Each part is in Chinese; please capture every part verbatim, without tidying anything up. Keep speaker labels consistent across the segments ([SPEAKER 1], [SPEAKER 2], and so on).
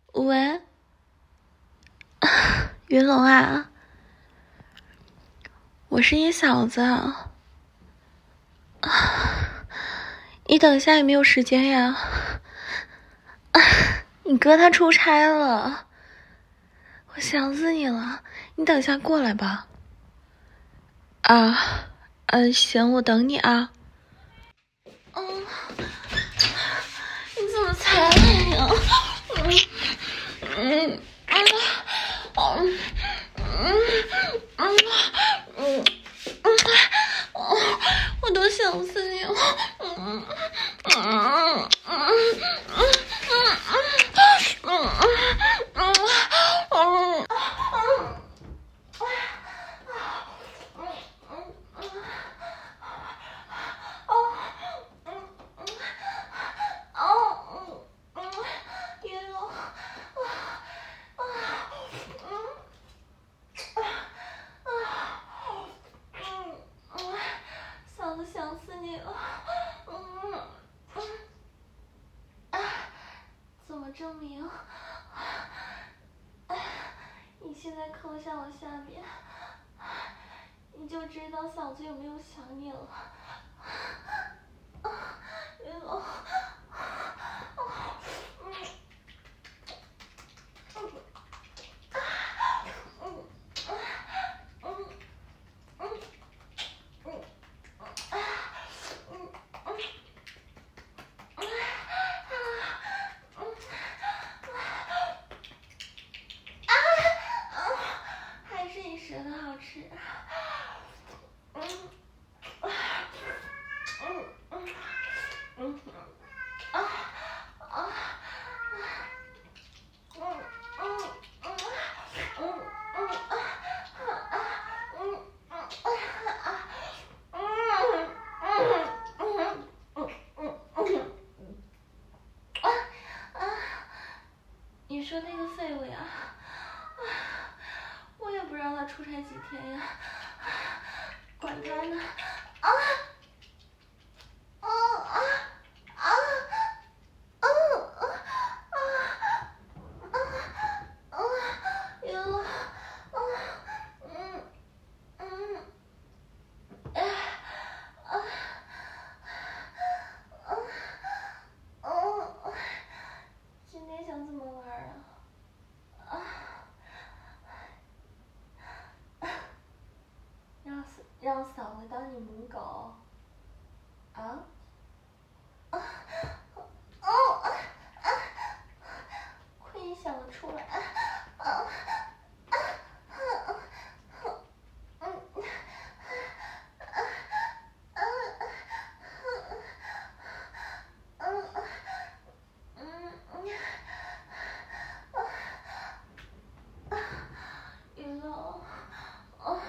[SPEAKER 1] 喂，云龙啊，我是你嫂子，你等一下有没有时间呀？你哥他出差了，我想死你了，你等一下过来吧。啊，嗯，行，我等你啊。嗯，你怎么才来呀？嗯嗯嗯嗯嗯嗯嗯，我都想死你了。嗯嗯嗯嗯嗯嗯嗯嗯嗯。嫂子想死你了，嗯嗯啊，怎么证明？哎，你现在扣下我下边，你就知道嫂子有没有想你了。啊，云龙，嗯嗯嗯嗯嗯嗯。还是你舌头好吃。嗯嗯嗯嗯啊啊嗯嗯嗯嗯嗯啊啊嗯嗯啊嗯嗯嗯嗯嗯啊啊！你说那个废物呀？我也不知道他出差几天呀，管他呢！啊啊啊啊啊啊啊啊！有啊嗯嗯啊啊啊啊！今天想怎么玩啊？啊！让让嫂子当你母狗啊？啊哦啊啊！亏你想得出来啊啊啊啊！嗯啊啊啊嗯嗯啊！云龙，哦，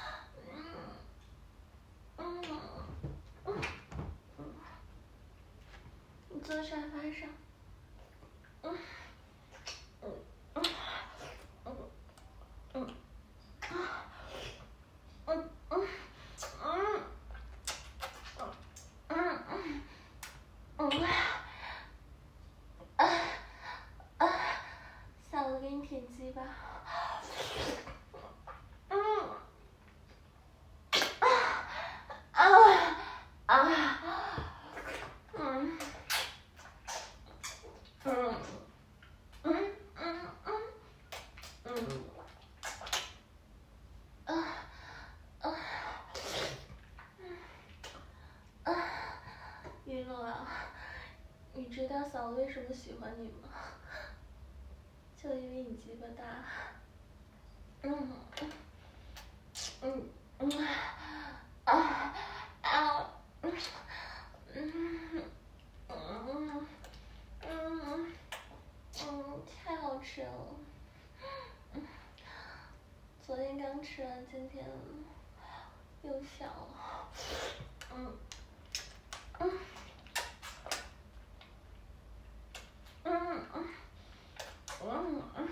[SPEAKER 1] 嗯嗯嗯，你坐沙发上。嗯嗯嗯嗯嗯啊嗯嗯嗯嗯嗯嗯啊啊！嫂子给你舔鸡巴。嗯啊啊啊！嗯嗯嗯嗯嗯嗯啊啊啊！云龙啊，你知道嫂子为什么喜欢你吗？就因为你鸡巴大。嗯嗯嗯啊啊嗯嗯嗯嗯嗯，太好吃了。嗯，昨天刚吃完，今天又想了。嗯嗯嗯嗯嗯嗯，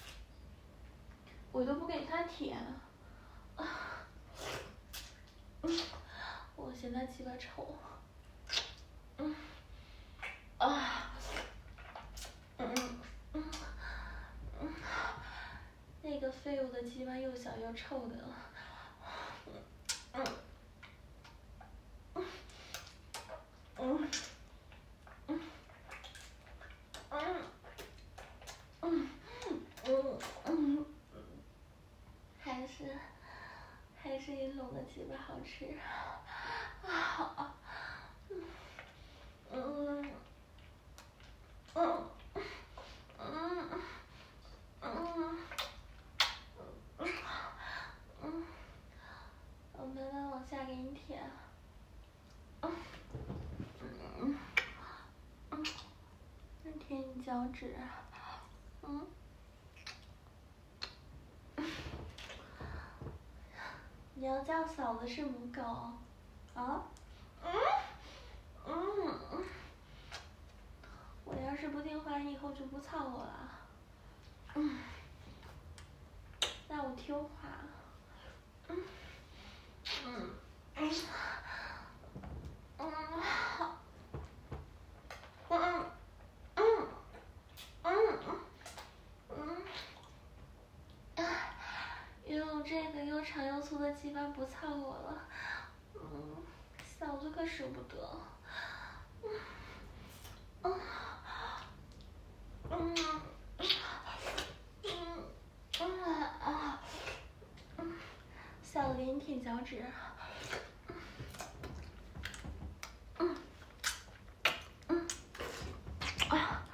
[SPEAKER 1] 我都不给他舔。啊，嗯，我嫌他鸡巴臭。嗯啊嗯嗯鸡巴又小又臭的。嗯嗯嗯嗯嗯嗯嗯嗯，还是还是银龙的鸡巴好吃。啊，嗯嗯嗯嗯嗯嗯，我慢慢往下给你舔。嗯嗯嗯，舔你脚趾。嗯。你要叫嫂子是母狗，啊？嗯嗯嗯，我要是不听话，你以后就不操我了。嗯，那我听话。嗯嗯嗯嗯好。嗯嗯嗯嗯嗯，用这个又长又粗的鸡巴不操我了。嗯，嫂子可舍不得。嗯嗯嗯嗯嗯啊嗯，嫂子给你舔脚趾。嗯嗯啊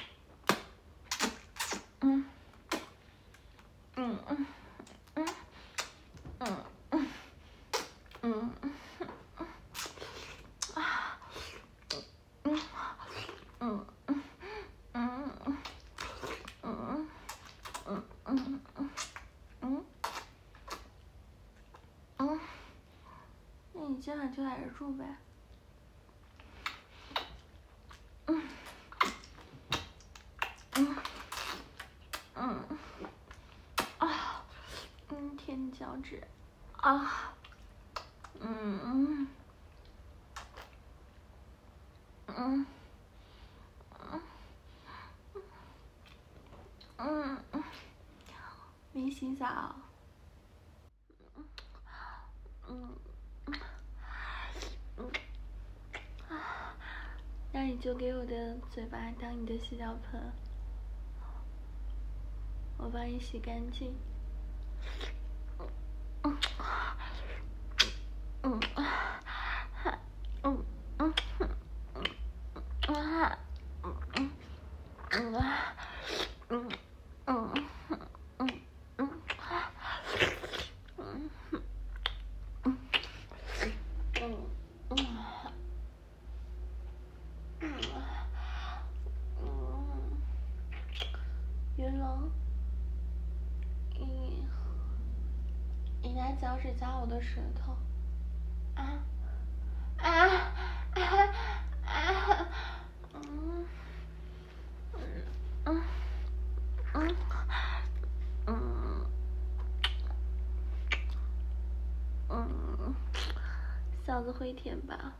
[SPEAKER 1] 嗯嗯嗯嗯嗯嗯嗯嗯啊嗯嗯嗯嗯嗯嗯嗯嗯嗯，那你今晚就在这住呗。嗯嗯嗯啊嗯，舔你脚趾啊嗯嗯嗯嗯嗯，没洗澡。嗯嗯嗯啊，那你就给我的嘴巴当你的洗脚盆，我帮你洗干净。嗯嗯啊嗯嗯嗯啊嗯嗯嗯啊嗯嗯嗯嗯嗯嗯嗯嗯嗯，云龙，你你拿脚趾夹我的舌头。啊啊啊啊！嗯嗯嗯嗯嗯，嫂子会舔吧？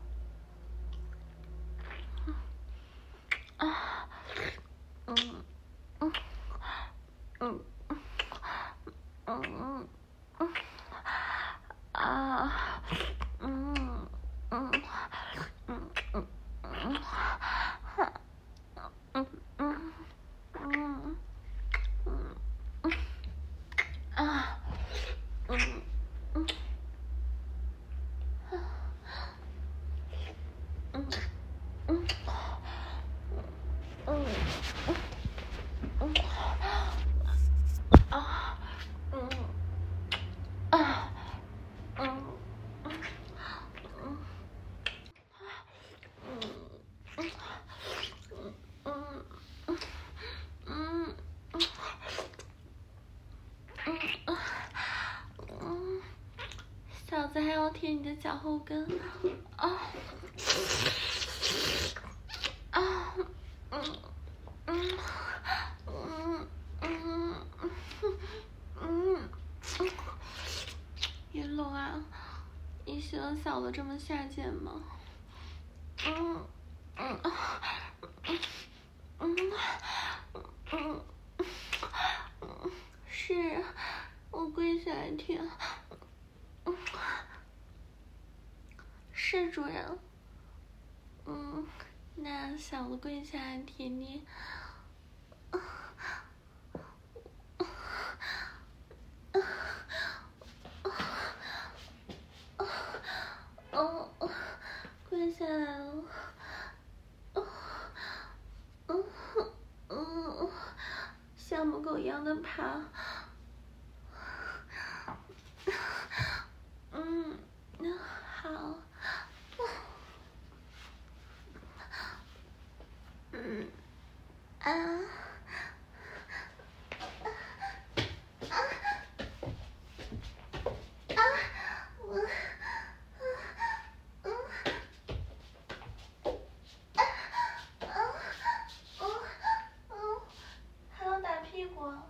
[SPEAKER 1] 啊嗯嗯嗯嗯嗯嗯啊嗯嗯嗯嗯嗯嗯嗯嗯嗯啊嗯嗯嗯嗯嗯嗯啊嗯啊嗯嗯嗯嗯嗯嗯嗯，嫂子还要舔你的脚后跟啊啊嗯嗯嗯嗯嗯，云龙啊，你喜欢嫂子这么下贱吗？嗯嗯嗯嗯嗯嗯，是我闺主人。嗯，那小的跪下来舔你。哦，跪下来了。嗯嗯嗯，像母狗一样的爬。嗯，好。嗯啊啊啊！我嗯啊啊哦哦，还要打屁股。啊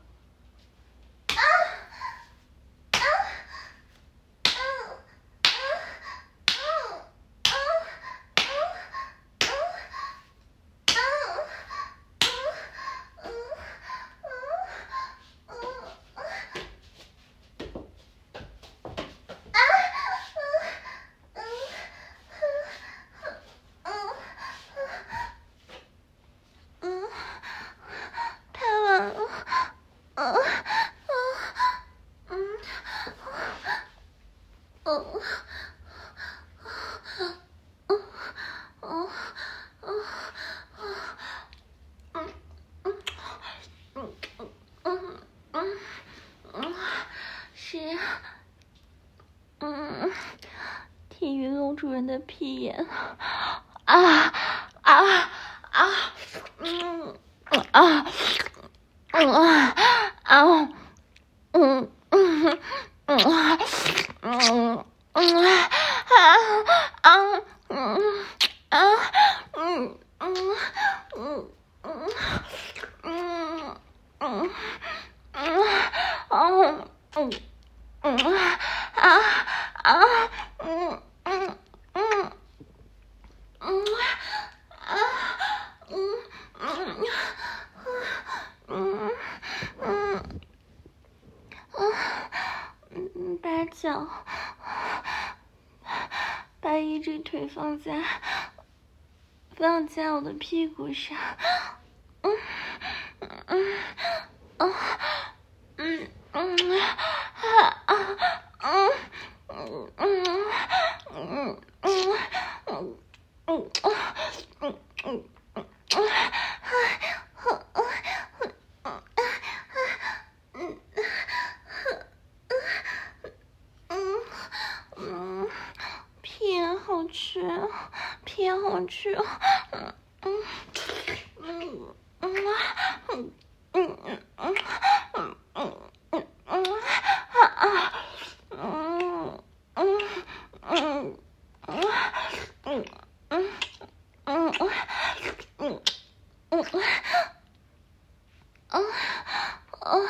[SPEAKER 1] 啊啊啊啊啊啊啊！嗯，太晚了。嗯嗯嗯嗯嗯嗯嗯嗯嗯嗯嗯嗯嗯，是，嗯，舔云龙主人的屁眼。啊啊啊！嗯啊嗯啊啊嗯嗯嗯啊嗯嗯啊啊嗯啊嗯嗯嗯嗯嗯嗯嗯啊嗯嗯啊啊嗯嗯嗯嗯啊嗯嗯嗯嗯嗯，把脚，把一只腿放在放在我的屁股上。嗯嗯嗯嗯嗯啊啊嗯嗯嗯嗯嗯嗯嗯嗯嗯嗯嗯嗯，屁眼好吃，屁眼好吃。嗯嗯嗯嗯嗯嗯嗯嗯嗯嗯嗯啊嗯嗯嗯嗯嗯嗯嗯嗯嗯嗯嗯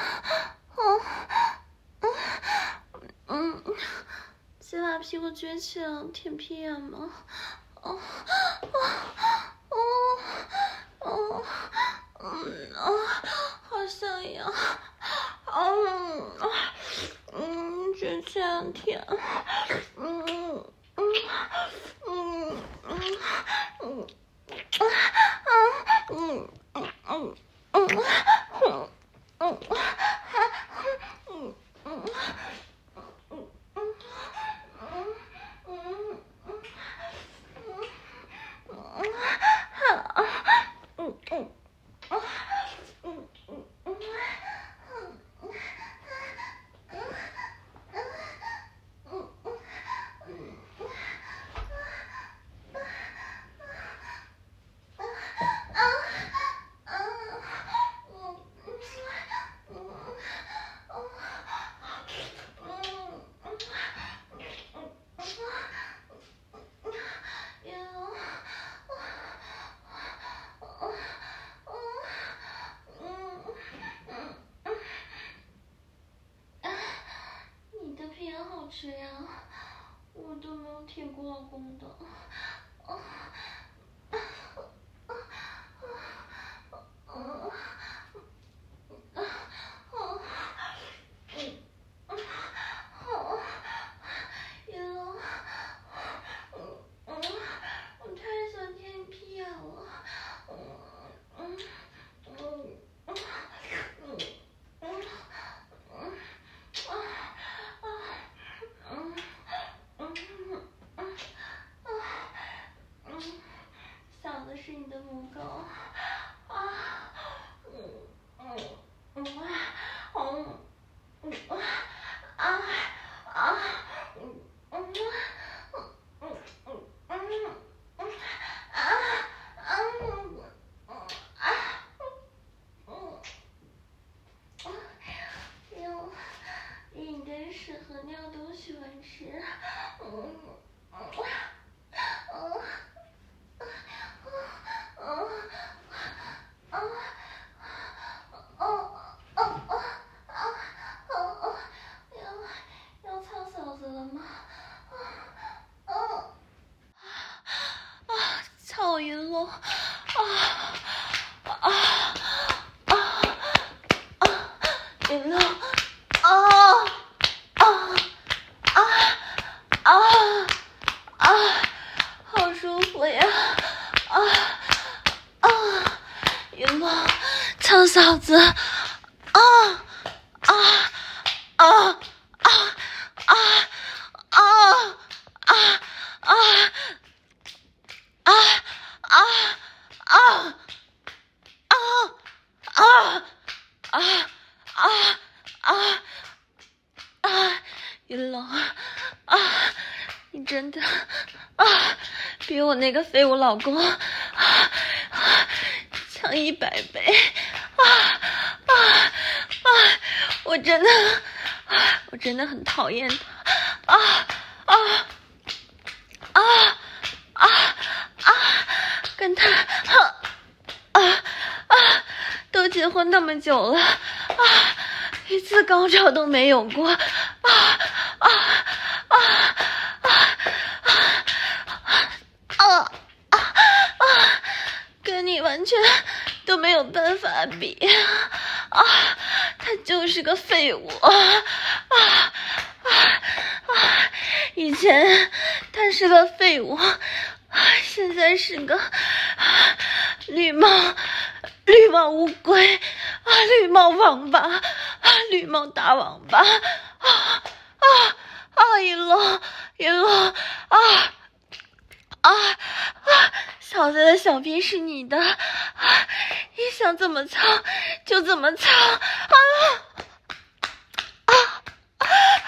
[SPEAKER 1] 嗯嗯，先把屁股撅起来，舔屁眼吗？哦哦哦哦嗯啊，好想要。嗯嗯，撅起来舔。嗯嗯嗯嗯嗯嗯嗯嗯嗯嗯嗯嗯嗯你的屁眼好吃呀，我都没有舔过老公的。云龙，嗯嗯云龙，啊啊啊啊啊，好舒服呀！啊啊，云龙，苍嫂子，啊啊啊啊啊啊啊啊啊啊啊！啊啊啊啊啊啊！云龙啊，你真的啊，比我那个废物老公啊啊强一百倍啊啊啊！我真的啊，我真的很讨厌他啊啊啊啊啊！跟他啊啊啊！都结婚那么久了啊，一次高潮都没有过啊啊啊啊啊啊啊！跟你完全都没有办法比啊！他就是个废物啊啊啊！以前他是个废物，现在是个绿帽。绿帽乌龟啊，绿帽王八啊，绿帽大王八啊啊啊！云龙，云龙啊啊啊！小子的小臂是你的啊，你想怎么操就怎么操啊啊啊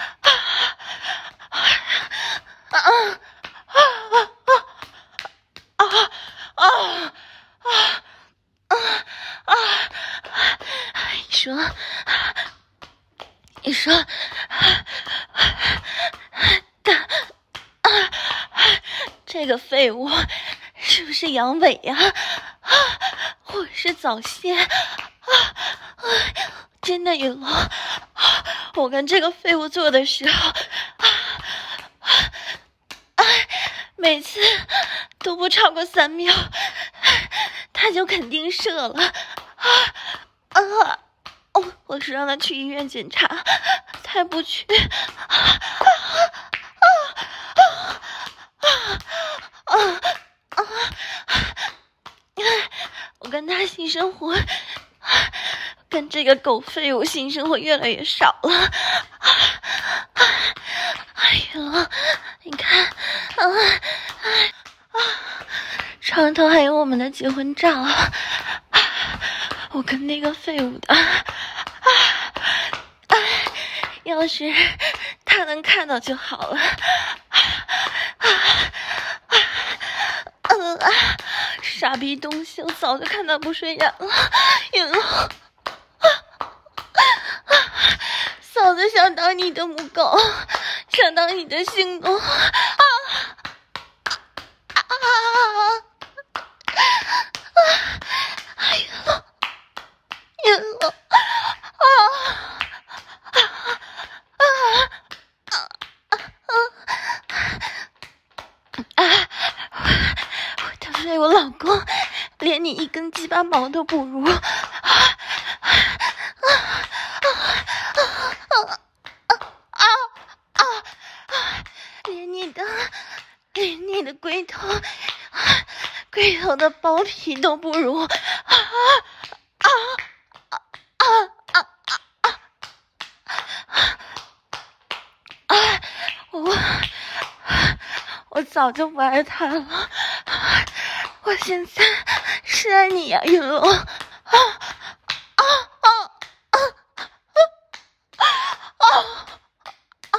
[SPEAKER 1] 啊啊啊啊啊！啊啊！你说，你说，他啊，这个废物是不是阳痿呀？啊，或是早泄？啊啊！真的，云龙，我跟这个废物做的时候，啊啊，每次都不超过三秒。他就肯定射了啊啊！哦，我是让他去医院检查，他不去啊啊啊啊啊啊！我跟他性生活，跟这个狗废物性生活越来越少了啊啊！哎呦，你看啊啊啊！床头还有我们的结婚照，啊、我跟那个废物的，啊啊、要是他能看到就好了。啊啊啊啊、傻逼东西，我早就看他不顺眼了。云龙，啊啊、嫂子想当你的母狗，想当你的性奴啊啊！哎呀，云龙啊啊啊啊啊！我的废物老公，连你一根鸡巴毛都不如啊啊啊啊啊啊！连你的，连你的龟头。龟头的包皮都不如啊啊啊啊啊啊啊！我我早就不爱他了，我现在是爱你呀，云龙啊啊啊啊啊啊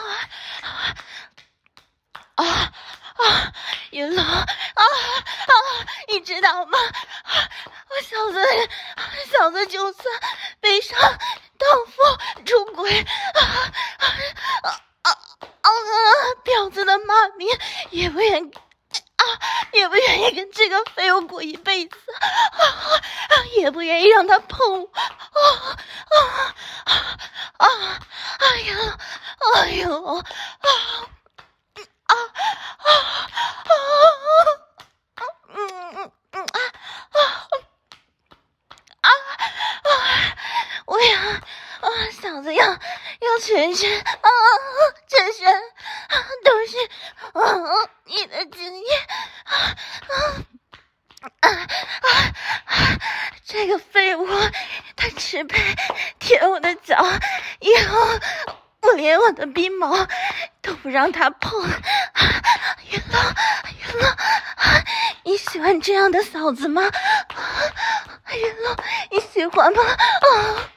[SPEAKER 1] 啊啊！云龙啊啊！你知道吗？我小子，小子就算背上荡妇出轨啊啊啊啊！婊子的骂名也不愿啊，也不愿意跟这个废物过一辈子啊，也不愿意让他碰我啊啊啊！哎呀，哎呦啊啊啊啊！嗯嗯嗯啊啊啊啊！我呀啊， 嫂子要要全身啊，全身啊都是啊你的精液啊啊啊啊！这个废物，他只配舔我的脚，以后我连我的鼻毛都不让他碰。云龙，云龙，你喜欢这样的嫂子吗？云龙，你喜欢吗？啊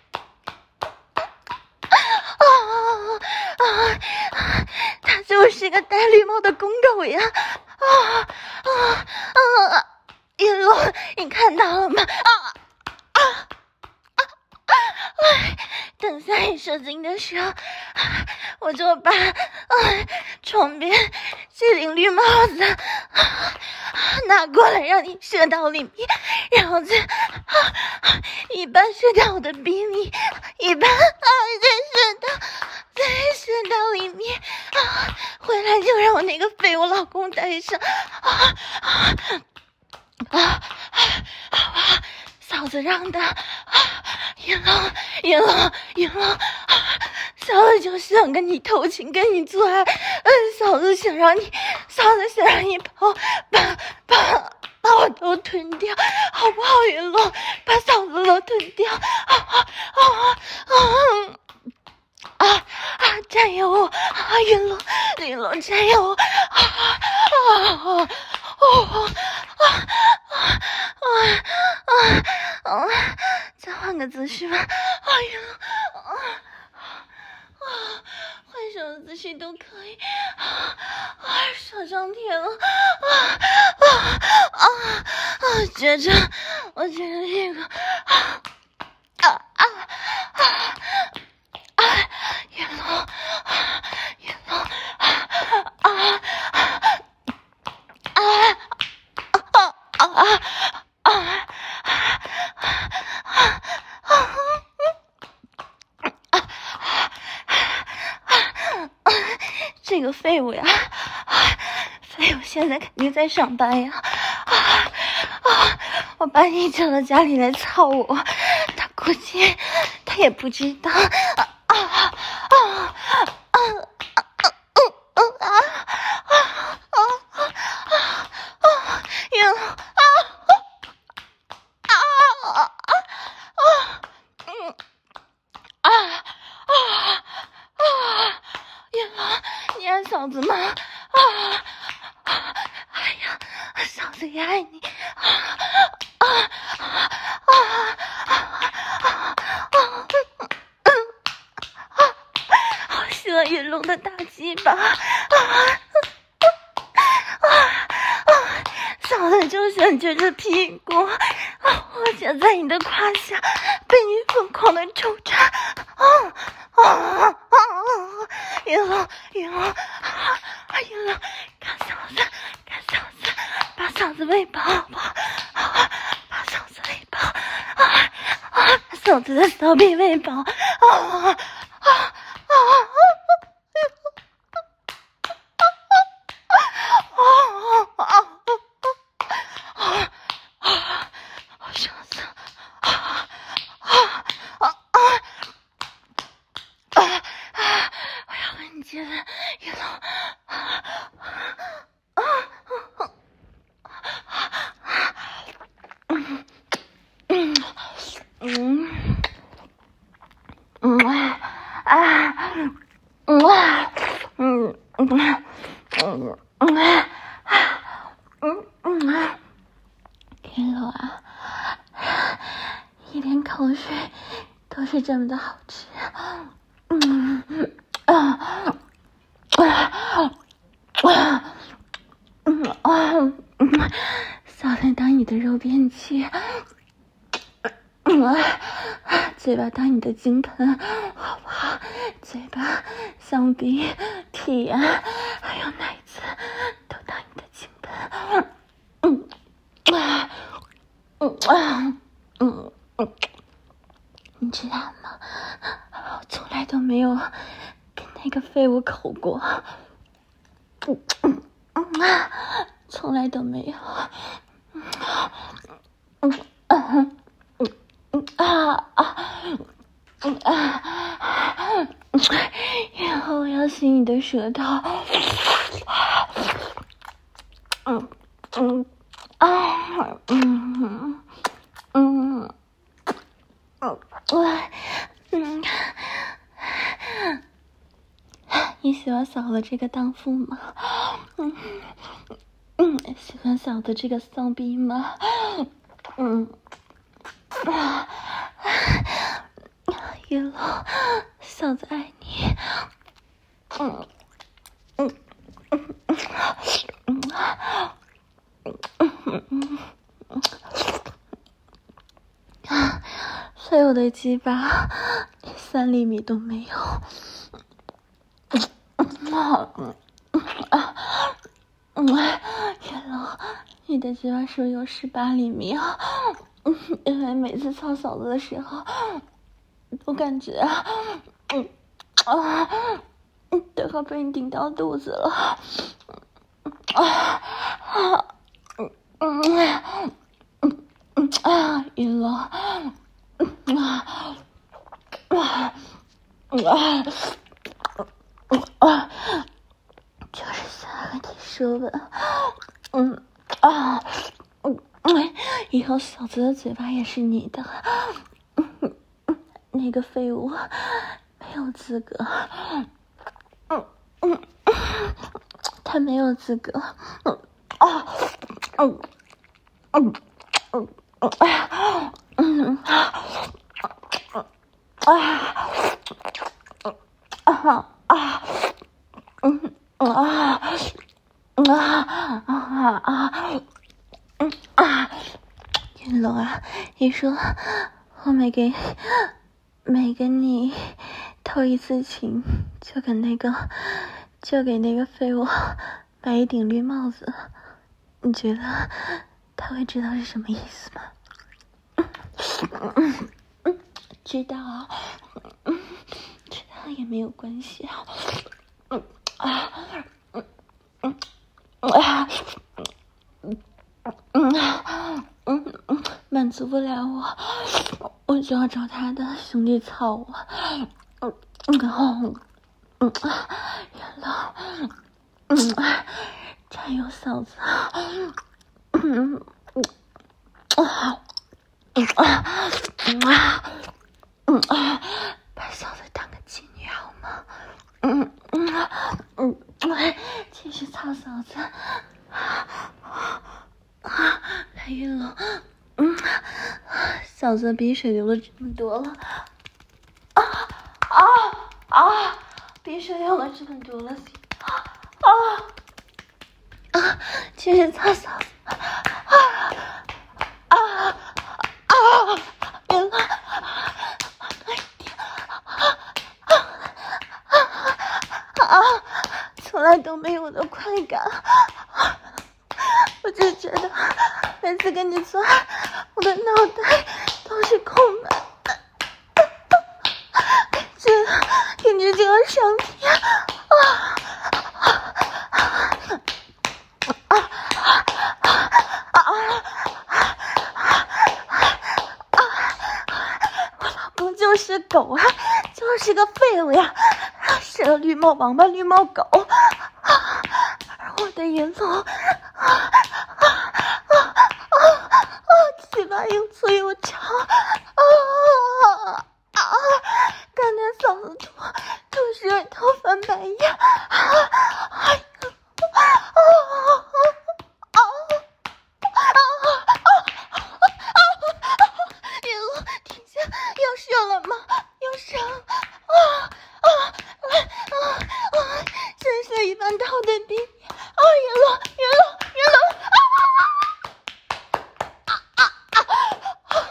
[SPEAKER 1] 啊啊！他就是个戴绿帽的公狗呀！啊啊啊！云龙，你看到了吗？啊啊啊！哎，等下你射精的时候，我就把啊床边这顶绿帽子啊拿过来，让你射到里面，然后再啊一半射到我的鼻里，一半啊再射到再射到里面啊，回来就让我那个废物老公带上啊啊啊！好吧，嫂子让的啊，云龙，云龙，云龙，嫂子就想跟你偷情，跟你做爱，嗯，嫂子想让你，嫂子想让你把我把把把我都吞掉，好不好？云龙，把嫂子都吞掉，啊啊啊啊！啊啊！占有我啊！云龙，云龙占有我啊啊啊！哦啊啊啊啊啊！再换个姿势吧。啊云龙啊啊！换什么姿势都可以。啊啊！手上贴了啊啊啊啊！觉着，我觉得这个啊啊啊啊！啊，云龙，云龙，啊啊啊啊啊啊啊！这个废物呀，废物现在肯定在上班呀！啊啊！我把你叫到家里来操我，他估计他也不知道。啊啊啊啊啊啊啊啊啊！云龙啊啊啊啊嗯啊啊啊！云龙，你爱嫂子吗？啊！哎呀，嫂子也爱你啊啊啊啊啊啊！好喜欢云龙的大鸡巴啊啊啊！嫂子就想撅着屁股啊，我想在你的胯下被你疯狂的抽插啊啊啊啊！云龙，云龙啊，云龙，看嫂子，看嫂子，把嫂子喂饱好不好？啊，把嫂子喂饱啊啊！嫂子的骚逼喂饱啊啊啊啊！啊啊啊啊！好想死！啊啊啊啊啊！我要和你接吻，云龙！啊啊啊！嗯嗯嗯嗯啊啊嗯啊嗯嗯嗯嗯啊嗯嗯啊！云龙啊，一点口水都是这么的好吃。嗯啊啊啊嗯啊嗯，嫂子当你的肉便器，嗯啊，嘴巴当你的金盆，好不好？嘴巴、香鼻、屁眼还有奶子都当你的金盆。嗯啊嗯啊嗯嗯，你知道吗？我从来都没有跟那个废物口过，嗯嗯嗯啊，从来都没有。嗯嗯嗯嗯啊啊嗯啊，然后我要吸你的舌头，嗯嗯啊嗯嗯嗯嗯，你喜欢嫂子这个荡妇吗？嗯嗯，喜欢嫂子这个骚逼吗？嗯啊。一路，嫂子爱你。嗯嗯嗯嗯嗯嗯嗯，所有的鸡巴连三厘米都没有。嗯嗯啊嗯，月老，你的鸡巴是不是有十八厘米啊？嗯，因为每次操嫂子的时候。我感觉啊，嗯啊，嗯，都快被你顶到肚子了，啊啊，嗯嗯嗯嗯啊，晕了，嗯啊啊啊啊，就是想和你舌吻，嗯啊嗯嗯，以后嫂子的嘴巴也是你的。嗯那个废物没有资格，嗯嗯，他没有资格，嗯啊，嗯嗯嗯嗯啊，嗯啊啊啊啊，嗯啊啊啊啊，嗯啊，云龙啊，你说我没给。没跟你偷一次情，就跟那个，就给那个废物戴一顶绿帽子，你觉得他会知道是什么意思吗？嗯嗯，知道啊，嗯，知道也没有关系啊，嗯啊，嗯嗯啊，嗯嗯嗯嗯，满足不了我。我就要找他的兄弟操我，嗯，然后，嗯，原来，嗯，占有嫂子，嗯，啊，嗯啊，嗯啊，嗯啊，把嫂子当个妓女好吗？嗯嗯嗯，继续操嫂子，啊，太晕了。嗯，嫂子鼻水流了这么多了，啊啊啊！鼻水流了这么多了，啊啊啊！继续擦嫂子，啊啊啊！原来，哎呀，啊啊啊！从来都没有的快感，我就觉得每次跟你做爱，我的脑袋都是空白的，感觉感觉这个身体啊啊啊啊啊！我老公就是狗啊，就是个废物呀，是个绿帽王八、绿帽狗，而我的云龙啊啊啊啊！嘴巴又粗又长，啊啊！干的嫂子吐吐舌头翻白眼，啊啊啊啊啊啊！云龙，停下，要射了吗？要射了！啊啊啊啊！真是一般套的逼！啊，云龙，云龙，云龙！啊啊啊啊啊！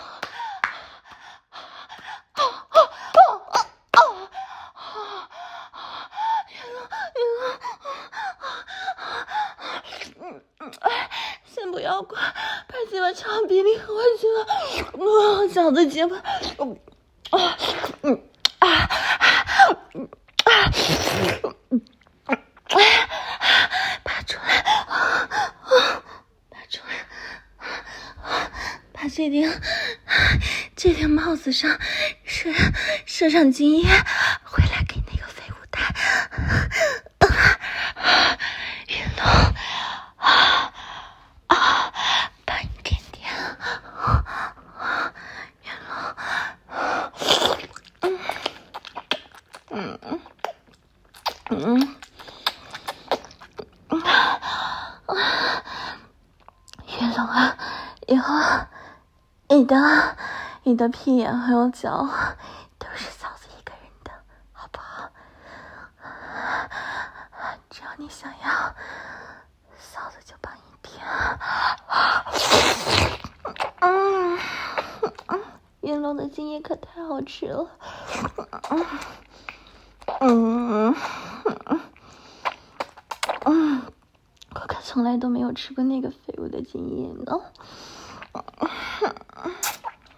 [SPEAKER 1] 先不要管，把鸡巴朝鼻里喝去了。我嫂子鸡巴，啊，嗯啊嗯啊，拔出来，拔出来，把这顶这顶帽子上是是射上精液回来给那个废物带。云龙啊啊，帮你点点。云龙，嗯嗯嗯嗯啊，云龙啊，以后你的你的屁眼还有脚都是嫂子一个人的，好不好？只要你想要，嫂子就帮你点。嗯嗯，云龙的精液可太好吃了。嗯嗯嗯，我可从来都没有吃过那个废物的精液呢。